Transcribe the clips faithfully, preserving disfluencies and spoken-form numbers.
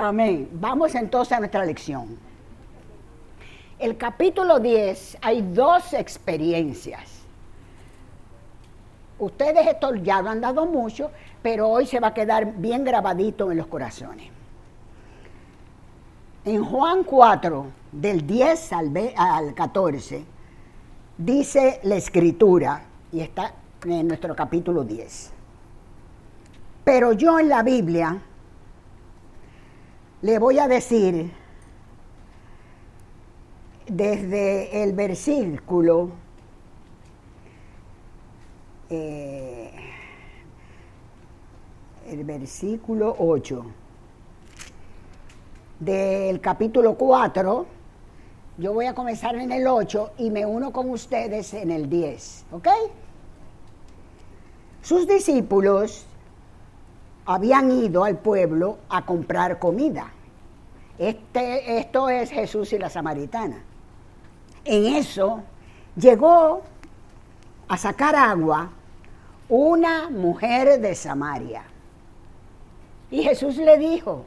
Amén. Vamos entonces a nuestra lección. El capítulo diez hay dos experiencias. Ustedes esto ya lo han dado mucho, pero hoy se va a quedar bien grabadito en los corazones. En Juan cuatro, del diez al, al catorce, dice la Escritura, y está en nuestro capítulo diez. Pero yo en la Biblia le voy a decir desde el versículo eh, el versículo ocho del capítulo cuatro. Yo voy a comenzar en el ocho y me uno con ustedes en el diez, ¿ok? Sus discípulos habían ido al pueblo a comprar comida. Este, esto es Jesús y la samaritana. En eso llegó a sacar agua una mujer de Samaria. Y Jesús le dijo,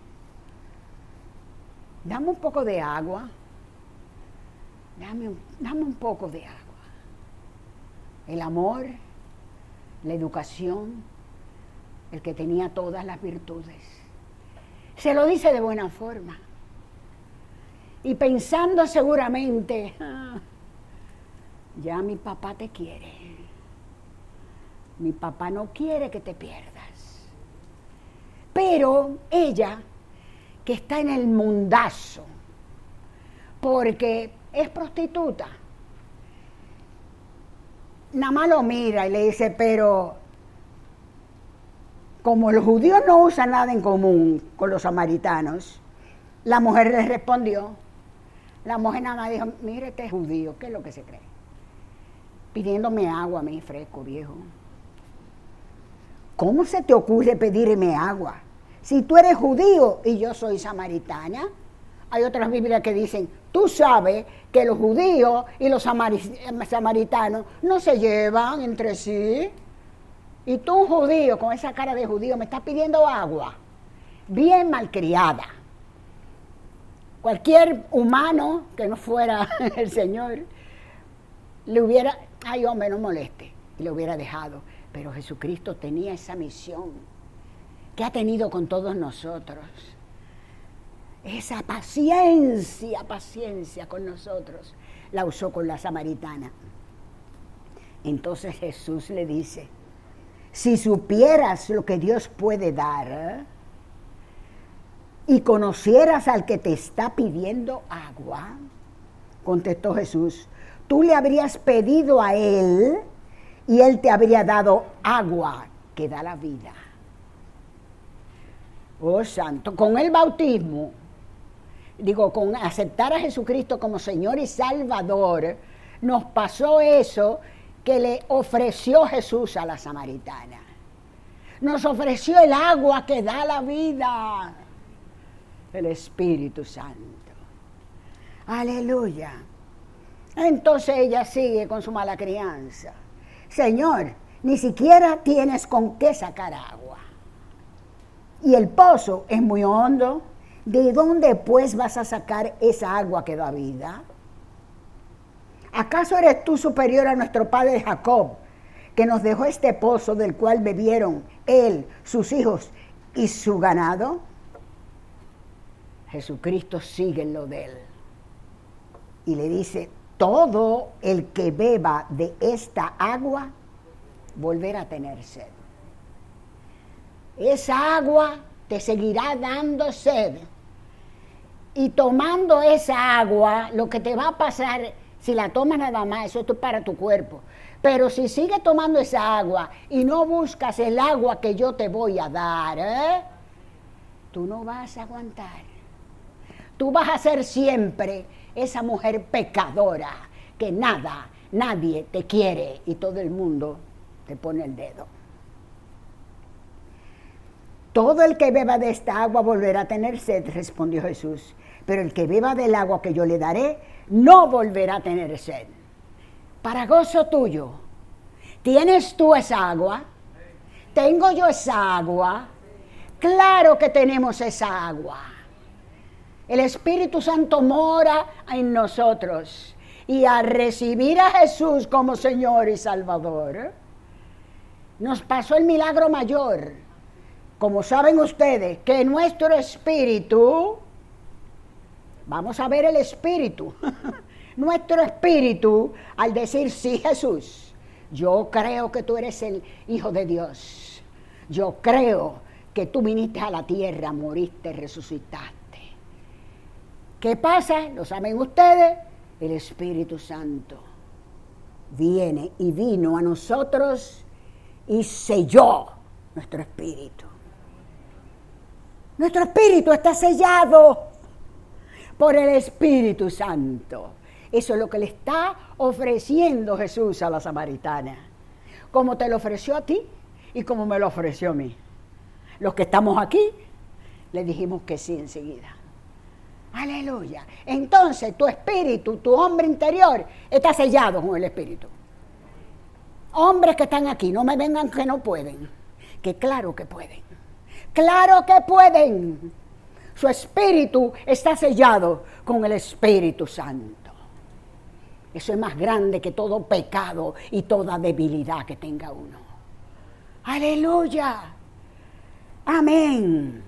dame un poco de agua, dame, dame un poco de agua. El amor, la educación, el que tenía todas las virtudes. Se lo dice de buena forma. Y pensando seguramente, ah, ya mi papá te quiere. Mi papá no quiere que te pierdas. Pero ella, que está en el mundazo, porque es prostituta, nada más lo mira y le dice, pero como los judíos no usan nada en común con los samaritanos, la mujer le respondió, la mujer nada más dijo, mire este judío, ¿qué es lo que se cree? Pidiéndome agua a mí, fresco, viejo. ¿Cómo se te ocurre pedirme agua? Si tú eres judío y yo soy samaritana. Hay otras Biblias que dicen, tú sabes que los judíos y los samaritanos no se llevan entre sí. Y tú, un judío, con esa cara de judío, me estás pidiendo agua. Bien malcriada. Cualquier humano que no fuera el Señor, le hubiera, ay hombre, no moleste, y le hubiera dejado. Pero Jesucristo tenía esa misión que ha tenido con todos nosotros. Esa paciencia, paciencia con nosotros, la usó con la samaritana. Entonces Jesús le dice, si supieras lo que Dios puede dar, ¿eh? y conocieras al que te está pidiendo agua, contestó Jesús, tú le habrías pedido a él y él te habría dado agua que da la vida. Oh santo, con el bautismo, digo, con aceptar a Jesucristo como Señor y Salvador, nos pasó eso que le ofreció Jesús a la samaritana. Nos ofreció el agua que da la vida, el Espíritu Santo. Aleluya. Entonces ella sigue con su mala crianza. Señor, ni siquiera tienes con qué sacar agua. Y el pozo es muy hondo. ¿De dónde pues vas a sacar esa agua que da vida? ¿Acaso eres tú superior a nuestro padre Jacob, que nos dejó este pozo del cual bebieron él, sus hijos y su ganado? Jesucristo sigue en lo de él y le dice, todo el que beba de esta agua volverá a tener sed. Esa agua te seguirá dando sed. Y tomando esa agua, lo que te va a pasar, si la tomas nada más, eso es para tu cuerpo. Pero si sigues tomando esa agua y no buscas el agua que yo te voy a dar, ¿eh? tú no vas a aguantar. Tú vas a ser siempre esa mujer pecadora que nada, nadie te quiere y todo el mundo te pone el dedo. Todo el que beba de esta agua volverá a tener sed, respondió Jesús. Pero el que beba del agua que yo le daré, no volverá a tener sed. Para gozo tuyo, ¿tienes tú esa agua? Tengo yo esa agua. Claro que tenemos esa agua. El Espíritu Santo mora en nosotros. Y al recibir a Jesús como Señor y Salvador, nos pasó el milagro mayor. Como saben ustedes, que nuestro espíritu, vamos a ver el espíritu, nuestro espíritu, al decir sí, Jesús, yo creo que tú eres el Hijo de Dios. Yo creo que tú viniste a la tierra, moriste, resucitaste. ¿Qué pasa? ¿Lo saben ustedes? El Espíritu Santo viene y vino a nosotros y selló nuestro espíritu. Nuestro espíritu está sellado por el Espíritu Santo. Eso es lo que le está ofreciendo Jesús a la samaritana. Como te lo ofreció a ti y como me lo ofreció a mí. Los que estamos aquí, le dijimos que sí enseguida. Aleluya. Entonces tu espíritu, tu hombre interior, está sellado con el Espíritu. Hombres que están aquí, no me vengan que no pueden. Que claro que pueden. Claro que pueden. Su espíritu está sellado con el Espíritu Santo. Eso es más grande que todo pecado y toda debilidad que tenga uno. Aleluya. Amén.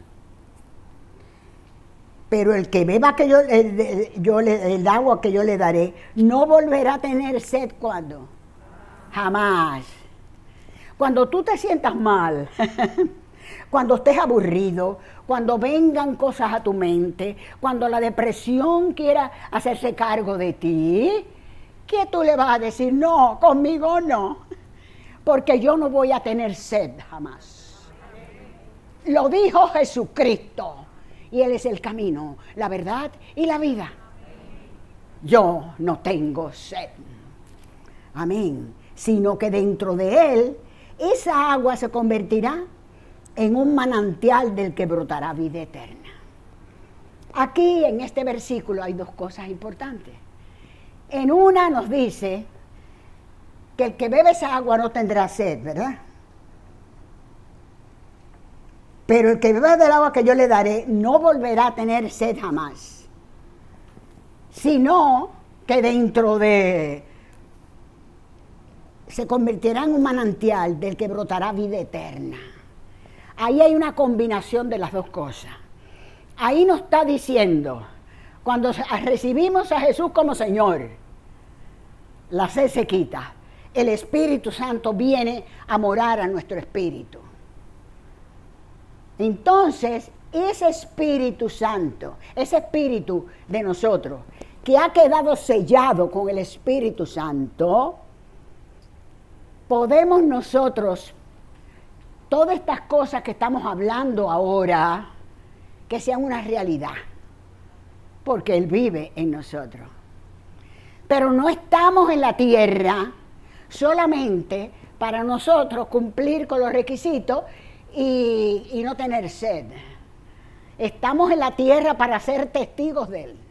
Pero el que beba que yo, el, yo le, el agua que yo le daré, no volverá a tener sed. ¿Cuándo? Jamás. Cuando tú te sientas mal, cuando estés aburrido, cuando vengan cosas a tu mente, cuando la depresión quiera hacerse cargo de ti, ¿qué tú le vas a decir? No, conmigo no, porque yo no voy a tener sed jamás. Lo dijo Jesucristo. Y Él es el camino, la verdad y la vida. Yo no tengo sed. Amén. Sino que dentro de Él, esa agua se convertirá en un manantial del que brotará vida eterna. Aquí en este versículo hay dos cosas importantes. En una nos dice que el que bebe esa agua no tendrá sed, ¿verdad? Pero el que beba del agua que yo le daré no volverá a tener sed jamás, sino que dentro de se convertirá en un manantial del que brotará vida eterna. Ahí hay una combinación de las dos cosas. Ahí nos está diciendo, cuando recibimos a Jesús como Señor, la sed se quita. El Espíritu Santo viene a morar a nuestro espíritu. Entonces, ese Espíritu Santo, ese Espíritu de nosotros, que ha quedado sellado con el Espíritu Santo, podemos nosotros, todas estas cosas que estamos hablando ahora, que sean una realidad, porque Él vive en nosotros. Pero no estamos en la tierra solamente para nosotros cumplir con los requisitos Y, y no tener sed. Estamos en la tierra para ser testigos de Él.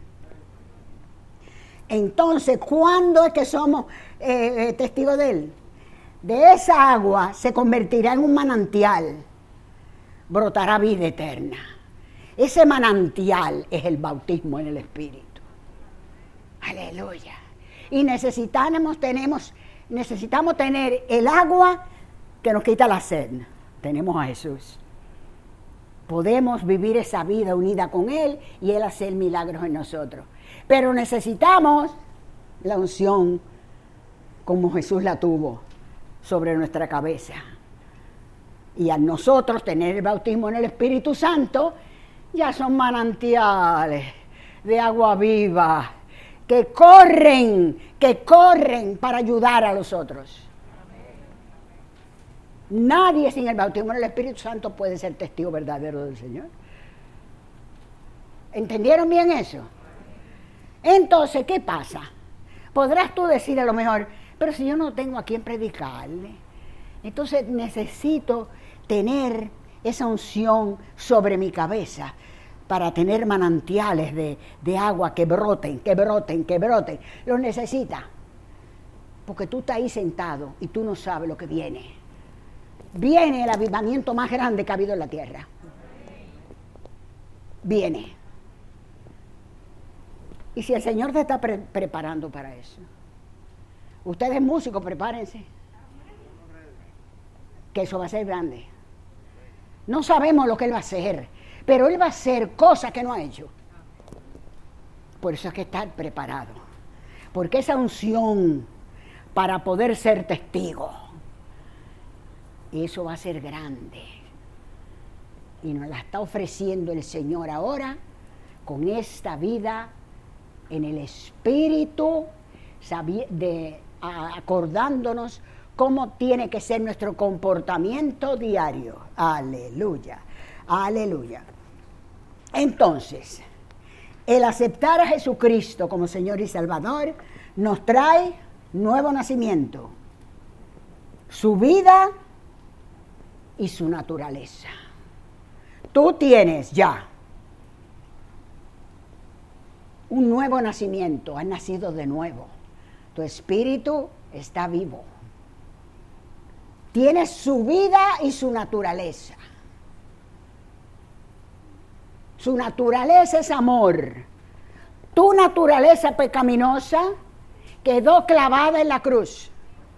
Entonces, ¿cuándo es que somos eh, testigos de Él? De esa agua se convertirá en un manantial, brotará vida eterna. Ese manantial es el bautismo en el Espíritu. Aleluya. Y necesitamos, tenemos, necesitamos tener el agua que nos quita la sed. Tenemos a Jesús. Podemos vivir esa vida unida con Él y Él hacer milagros en nosotros. Pero necesitamos la unción como Jesús la tuvo sobre nuestra cabeza. Y a nosotros tener el bautismo en el Espíritu Santo, ya son manantiales de agua viva que corren, que corren para ayudar a los otros. Nadie sin el bautismo en el Espíritu Santo puede ser testigo verdadero del Señor. ¿Entendieron bien eso? Entonces, ¿qué pasa? Podrás tú decir a lo mejor, pero si yo no tengo a quién predicarle, entonces necesito tener esa unción sobre mi cabeza para tener manantiales de, de agua que broten, que broten, que broten. Los necesitas, porque tú estás ahí sentado y tú no sabes lo que viene. Viene el avivamiento más grande que ha habido en la tierra. viene. Y si el Señor te está pre- preparando para eso, ustedes músicos, prepárense, que eso va a ser grande. No sabemos lo que Él va a hacer, pero Él va a hacer cosas que no ha hecho. Por eso hay que estar preparado, porque esa unción para poder ser testigo, eso va a ser grande. Y nos la está ofreciendo el Señor ahora con esta vida en el Espíritu, de, acordándonos cómo tiene que ser nuestro comportamiento diario. Aleluya, aleluya. Entonces, el aceptar a Jesucristo como Señor y Salvador nos trae nuevo nacimiento, su vida y su naturaleza. Tú tienes ya un nuevo nacimiento, has nacido de nuevo. Tu espíritu está vivo. Tienes su vida y su naturaleza. Su naturaleza es amor. Tu naturaleza pecaminosa quedó clavada en la cruz.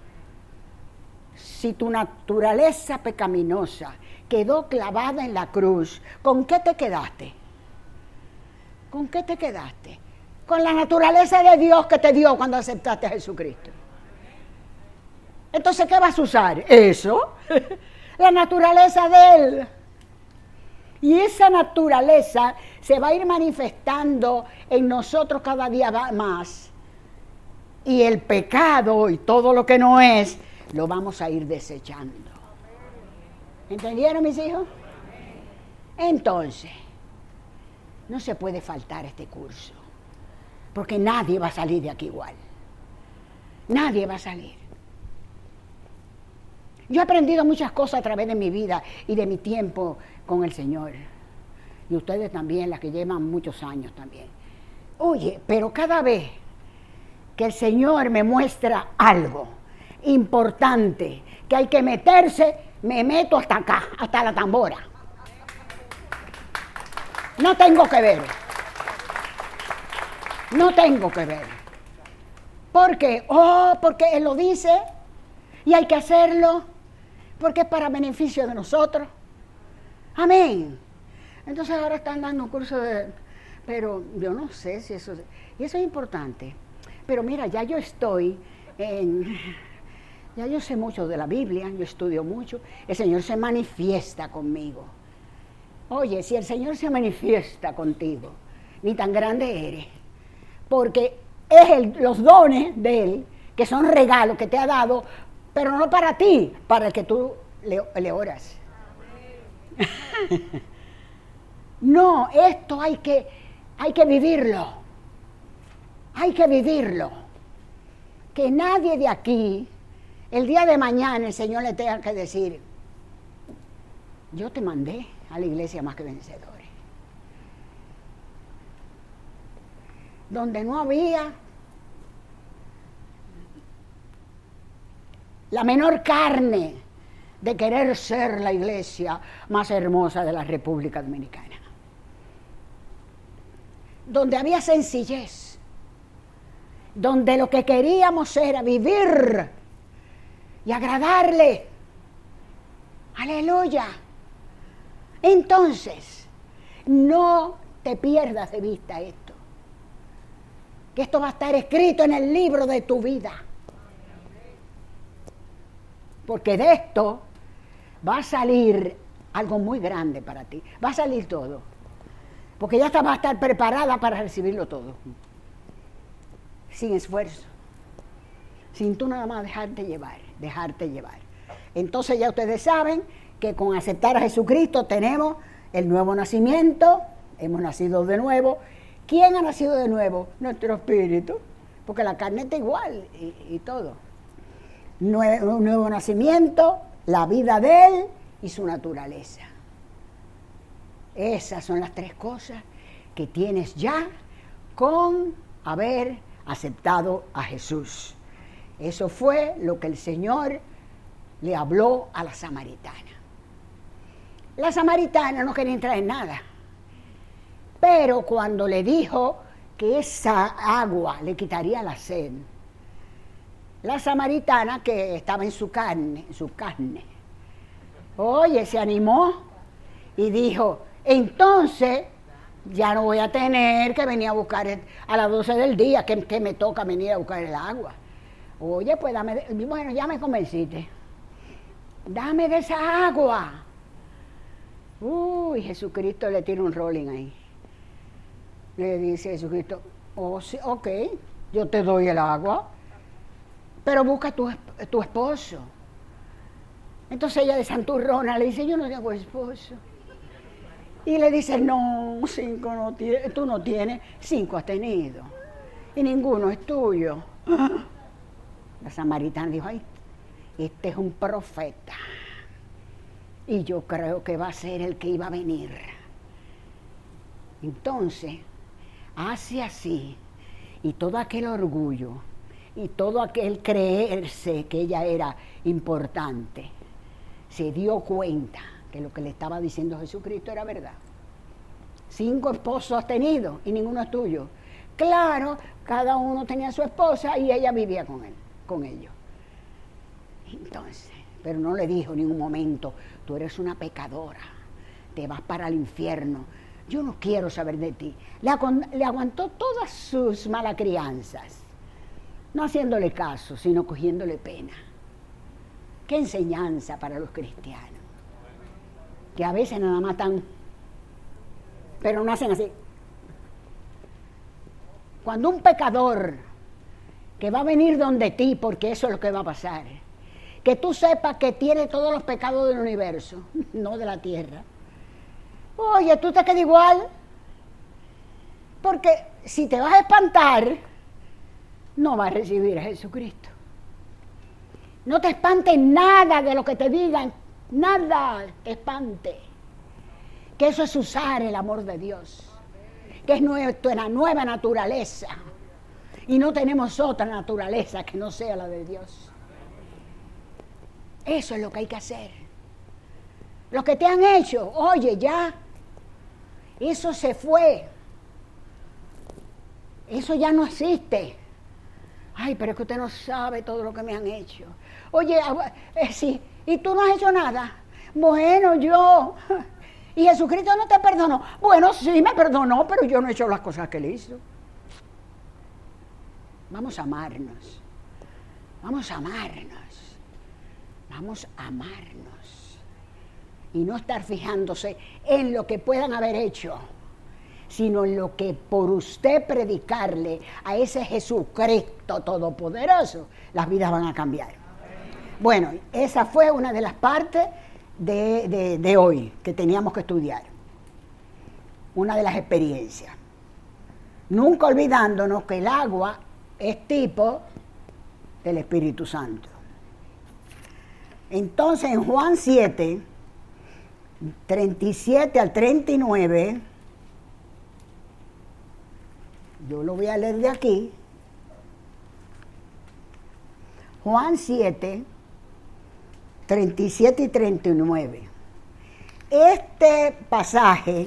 Si tu naturaleza pecaminosa quedó clavada en la cruz, ¿con qué te quedaste? ¿Con qué te quedaste? Con la naturaleza de Dios que te dio cuando aceptaste a Jesucristo. Entonces, ¿qué vas a usar? Eso, la naturaleza de Él. Y esa naturaleza se va a ir manifestando en nosotros cada día más. Y el pecado y todo lo que no es, lo vamos a ir desechando. ¿Entendieron, mis hijos? Entonces, no se puede faltar este curso, porque nadie va a salir de aquí igual. Nadie va a salir. Yo he aprendido muchas cosas a través de mi vida y de mi tiempo con el Señor. Y ustedes también, las que llevan muchos años también. Oye, pero cada vez que el Señor me muestra algo importante, que hay que meterse, me meto hasta acá, hasta la tambora. No tengo que ver. No tengo que ver. ¿Por qué? Oh, porque Él lo dice y hay que hacerlo, porque es para beneficio de nosotros. Amén. Entonces ahora están dando un curso de... Pero yo no sé si eso... Y eso es importante. Pero mira, ya yo estoy en... Ya yo sé mucho de la Biblia, yo estudio mucho. El Señor se manifiesta conmigo. Oye, si el Señor se manifiesta contigo, ni tan grande eres. Porque es el, los dones de Él, que son regalos que te ha dado, pero no para ti, para el que tú le, le oras. No, esto hay que, hay que vivirlo. Hay que vivirlo. Que nadie de aquí, el día de mañana, el Señor le tenga que decir, yo te mandé a la iglesia más que vencedores. Donde no había la menor carne de querer ser la iglesia más hermosa de la República Dominicana. Donde había sencillez. Donde lo que queríamos era vivir y agradarle. Aleluya. Entonces, no te pierdas de vista esto. Que esto va a estar escrito en el libro de tu vida. Porque de esto va a salir algo muy grande para ti. Va a salir todo. Porque ya vas a estar preparada para recibirlo todo. Sin esfuerzo. Sin tú nada más dejarte llevar. Dejarte llevar. Entonces ya ustedes saben que con aceptar a Jesucristo tenemos el nuevo nacimiento. Hemos nacido de nuevo. ¿Quién ha nacido de nuevo? Nuestro espíritu. Porque la carne está igual y, y todo. Nue- un nuevo nacimiento, la vida de Él y su naturaleza. Esas son las tres cosas que tienes ya con haber aceptado a Jesús. Eso fue lo que el Señor le habló a la samaritana. La samaritana no quería traer nada. Pero cuando le dijo que esa agua le quitaría la sed, la samaritana, que estaba en su carne, en su carne, oye, se animó y dijo, entonces ya no voy a tener que venir a buscar a las doce del día, que, que me toca venir a buscar el agua. Oye, pues dame, de, bueno, ya me convenciste. Dame de esa agua. Uy, Jesucristo le tira un rolling ahí. Le dice Jesucristo, oh, sí, ok, yo te doy el agua, pero busca tu, tu esposo. Entonces ella de santurrona le dice, yo no tengo esposo. Y le dice, no, cinco no tiene, tú no tienes, cinco has tenido. Y ninguno es tuyo. La samaritana dijo, ay, este es un profeta. Y yo creo que va a ser el que iba a venir. Entonces, hace así, y todo aquel orgullo, y todo aquel creerse que ella era importante, se dio cuenta que lo que le estaba diciendo Jesucristo era verdad. Cinco esposos has tenido y ninguno es tuyo. Claro, cada uno tenía su esposa y ella vivía con él, con ellos. Entonces, pero no le dijo en ningún momento, tú eres una pecadora, te vas para el infierno, yo no quiero saber de ti. Le, agu- le aguantó todas sus malas crianzas, no haciéndole caso, sino cogiéndole pena. Qué enseñanza para los cristianos, que a veces nada más están, pero no hacen así. Cuando un pecador que va a venir donde ti, porque eso es lo que va a pasar, que tú sepas que tiene todos los pecados del universo, no de la tierra. Oye, tú te quedas igual, porque si te vas a espantar, no vas a recibir a Jesucristo. No te espante nada de lo que te digan, nada te espante. Que eso es usar el amor de Dios, que es nuestra nueva naturaleza, y no tenemos otra naturaleza que no sea la de Dios. Eso es lo que hay que hacer. Lo que te han hecho, oye, ya, eso se fue. Eso ya no existe. Ay, pero es que usted no sabe todo lo que me han hecho. Oye, eh, sí, ¿y tú no has hecho nada? Bueno, yo... ¿Y Jesucristo no te perdonó? Bueno, sí me perdonó, pero yo no he hecho las cosas que él hizo. Vamos a amarnos. Vamos a amarnos. Vamos a amarnos. Y no estar fijándose en lo que puedan haber hecho, sino en lo que por usted predicarle a ese Jesucristo todopoderoso, las vidas van a cambiar. Bueno, esa fue una de las partes de, de, de hoy que teníamos que estudiar. Una de las experiencias. Nunca olvidándonos que el agua es tipo del Espíritu Santo. Entonces en Juan siete, treinta y siete al treinta y nueve, yo lo voy a leer de aquí. Juan siete, treinta y siete y treinta y nueve. Este pasaje,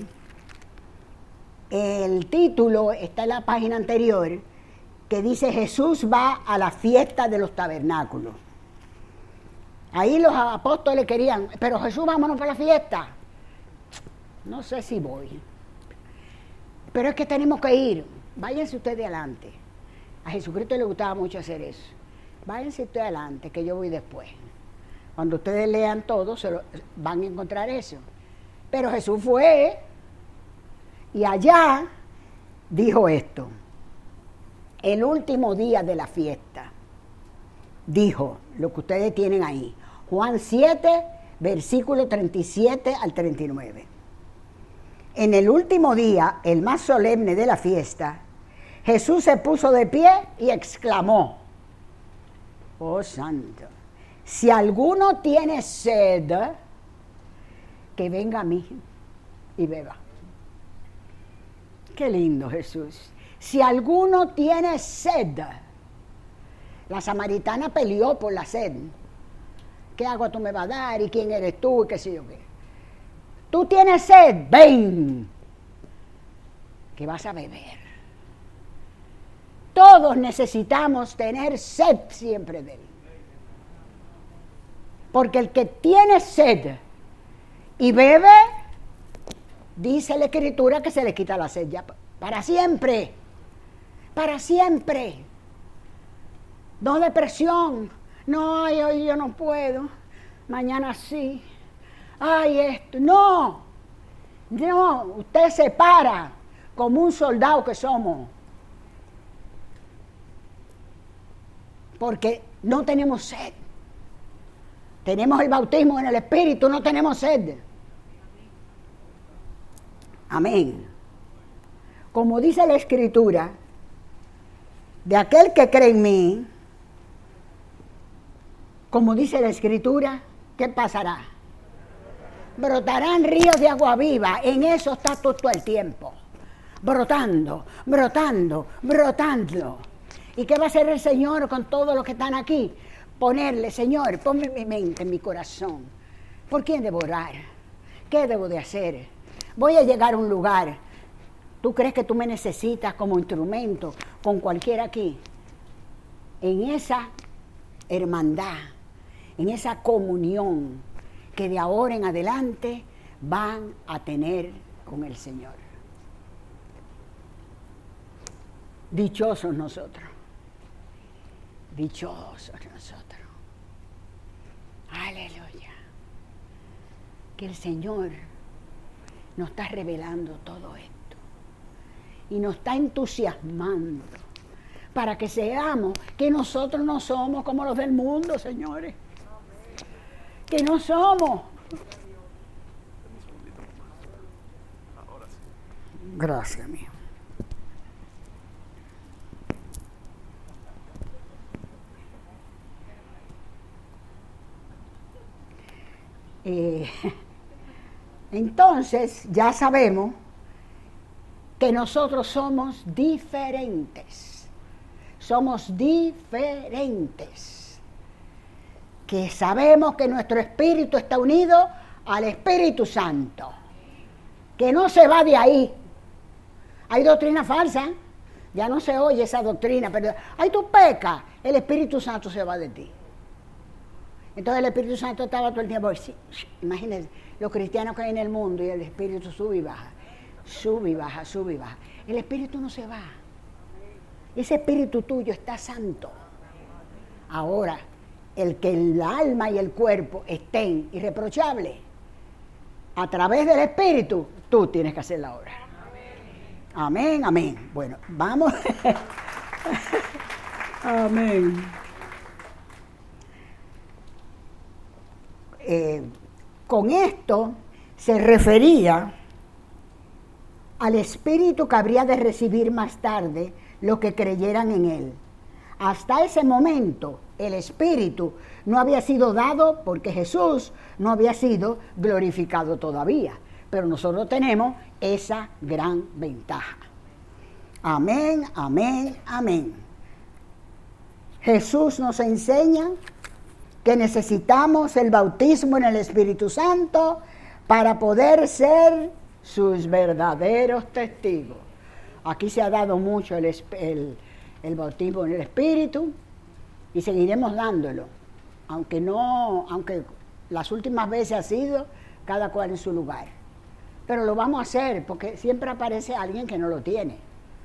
el título está en la página anterior, que dice Jesús va a la fiesta de los tabernáculos. Ahí los apóstoles querían, pero Jesús, vámonos para la fiesta. No sé si voy, pero es que tenemos que ir. Váyanse ustedes adelante. A Jesucristo le gustaba mucho hacer eso. Váyanse ustedes adelante, que yo voy después. Cuando ustedes lean todo, se lo, van a encontrar eso. Pero Jesús fue y allá dijo esto. El último día de la fiesta, dijo lo que ustedes tienen ahí. Juan siete, versículo treinta y siete al treinta y nueve. En el último día, el más solemne de la fiesta, Jesús se puso de pie y exclamó, oh santo, si alguno tiene sed, que venga a mí y beba. Qué lindo Jesús. Si alguno tiene sed, la samaritana peleó por la sed. ¿Qué agua tú me vas a dar? ¿Y quién eres tú? ¿Y qué sé yo qué? Tú tienes sed, ven. que vas a beber. Todos necesitamos tener sed siempre de Él. Porque el que tiene sed y bebe, dice la Escritura que se le quita la sed ya para siempre. Para siempre. No depresión. No, ay, hoy yo no puedo. Mañana sí. Ay, esto. No. No. Usted se para como un soldado que somos. Porque no tenemos sed. Tenemos el bautismo en el Espíritu, no tenemos sed. Amén. Como dice la Escritura, de aquel que cree en mí, como dice la Escritura, ¿qué pasará? Brotarán ríos de agua viva. En eso está todo, todo el tiempo. Brotando, brotando, brotando. ¿Y qué va a hacer el Señor con todos los que están aquí? Ponerle, Señor, ponme mi mente, mi corazón. ¿Por quién debo orar? ¿Qué debo de hacer? Voy a llegar a un lugar. ¿Tú crees que tú me necesitas como instrumento con cualquiera aquí? En esa hermandad, en esa comunión que de ahora en adelante van a tener con el Señor. Dichosos nosotros. Dichosos nosotros. Aleluya. Que el Señor nos está revelando todo esto. Y nos está entusiasmando para que seamos, que nosotros no somos como los del mundo, señores. Que no somos. Gracias, mío. Eh, entonces, ya sabemos que nosotros somos diferentes. Somos diferentes. Que sabemos que nuestro espíritu está unido al Espíritu Santo. Que no se va de ahí. Hay doctrina falsa. Ya no se oye esa doctrina. Pero, ay, tú pecas. El Espíritu Santo se va de ti. Entonces el Espíritu Santo estaba todo el tiempo. Sí, imagínense, los cristianos que hay en el mundo y el Espíritu sube y baja. Sube y baja, sube y baja. El Espíritu no se va. Ese Espíritu tuyo está santo. Ahora, el que el alma y el cuerpo estén irreprochables, a través del Espíritu, tú tienes que hacer la obra. Amén, amén. amén. Bueno, vamos. Amén. Eh, con esto se refería al espíritu que habría de recibir más tarde los que creyeran en él. Hasta ese momento el espíritu no había sido dado porque Jesús no había sido glorificado todavía, pero nosotros tenemos esa gran ventaja. Amén, amén, amén. Jesús nos enseña que necesitamos el bautismo en el Espíritu Santo para poder ser sus verdaderos testigos. Aquí se ha dado mucho el, el, el bautismo en el Espíritu y seguiremos dándolo, aunque no, aunque las últimas veces ha sido cada cual en su lugar. Pero lo vamos a hacer porque siempre aparece alguien que no lo tiene.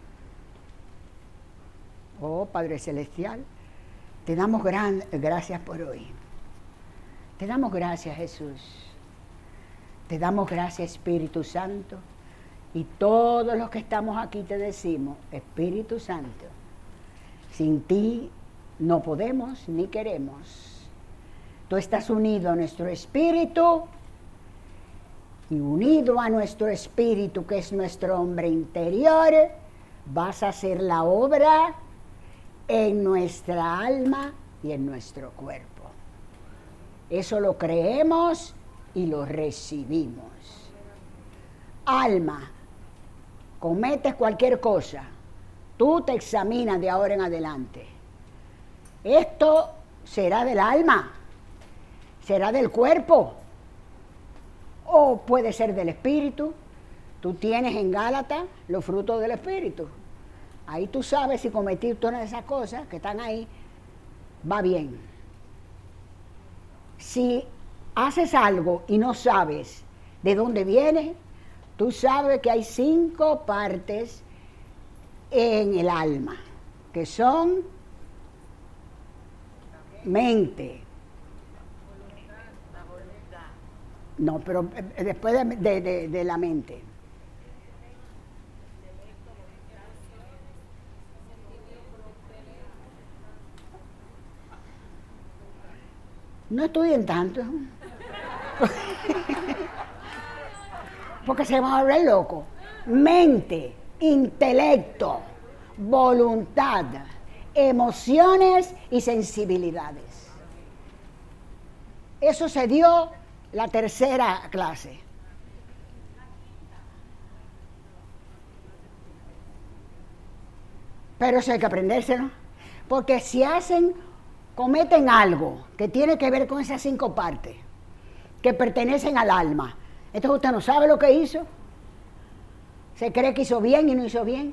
Oh, Padre Celestial, te damos gran, gracias por hoy. Te damos gracias, Jesús. Te damos gracias, Espíritu Santo. Y todos los que estamos aquí te decimos, Espíritu Santo, sin ti no podemos ni queremos. Tú estás unido a nuestro espíritu y unido a nuestro espíritu, que es nuestro hombre interior, vas a hacer la obra en nuestra alma y en nuestro cuerpo. Eso lo creemos y lo recibimos. Alma, cometes cualquier cosa, tú te examinas de ahora en adelante. Esto será del alma, será del cuerpo, o puede ser del espíritu. Tú tienes en Gálatas los frutos del Espíritu. Ahí tú sabes si cometiste una de esas cosas que están ahí, va bien. Si haces algo y no sabes de dónde viene, tú sabes que hay cinco partes en el alma, que son mente. No, pero después de, de, de, de la mente. No estudien tanto. Porque se van a volver locos. Mente, intelecto, voluntad, emociones y sensibilidades. Eso se dio la tercera clase. Pero eso hay que aprendérselo. Porque si hacen, cometen algo que tiene que ver con esas cinco partes, que pertenecen al alma, entonces usted no sabe lo que hizo. Se cree que hizo bien y no hizo bien.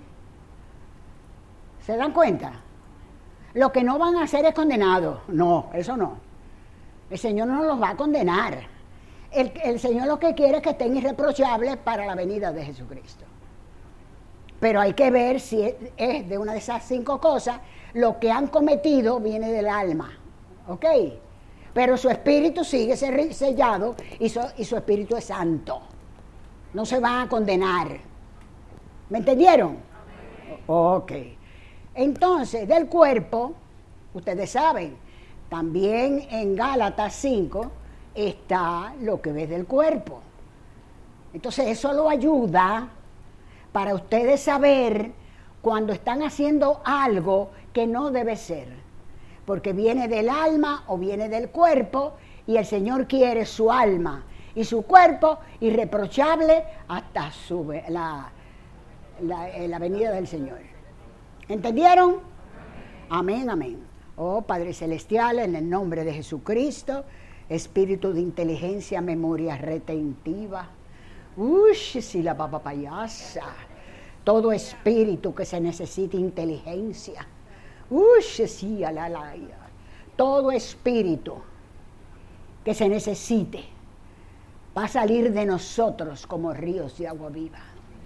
¿Se dan cuenta? Lo que no van a hacer es condenado. No, eso no. El Señor no los va a condenar. El, el Señor lo que quiere es que estén irreprochables para la venida de Jesucristo. Pero hay que ver si es, es de una de esas cinco cosas, lo que han cometido viene del alma. ¿Ok? Pero su espíritu sigue sellado y su, y su espíritu es santo. No se van a condenar. ¿Me entendieron? Ok. Entonces, del cuerpo, ustedes saben, también en Gálatas cinco está lo que ves del cuerpo. Entonces, eso lo ayuda para ustedes saber cuando están haciendo algo que no debe ser. Porque viene del alma o viene del cuerpo y el Señor quiere su alma y su cuerpo irreprochable hasta su, la, la, la venida del Señor. ¿Entendieron? Amén, amén. Oh Padre Celestial, en el nombre de Jesucristo, espíritu de inteligencia, memoria retentiva. Uy, si la papa payasa. Todo espíritu que se necesite inteligencia. Uy, sí, la, la, todo espíritu que se necesite va a salir de nosotros como ríos de agua viva.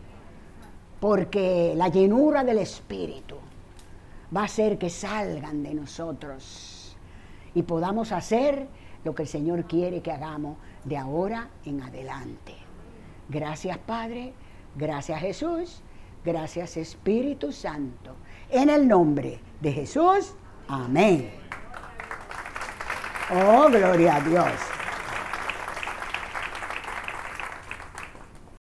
Porque la llenura del espíritu va a hacer que salgan de nosotros y podamos hacer lo que el Señor quiere que hagamos de ahora en adelante. Gracias, Padre. Gracias, Jesús. Gracias, Espíritu Santo. En el nombre de Jesús. Amén. Oh, gloria a Dios.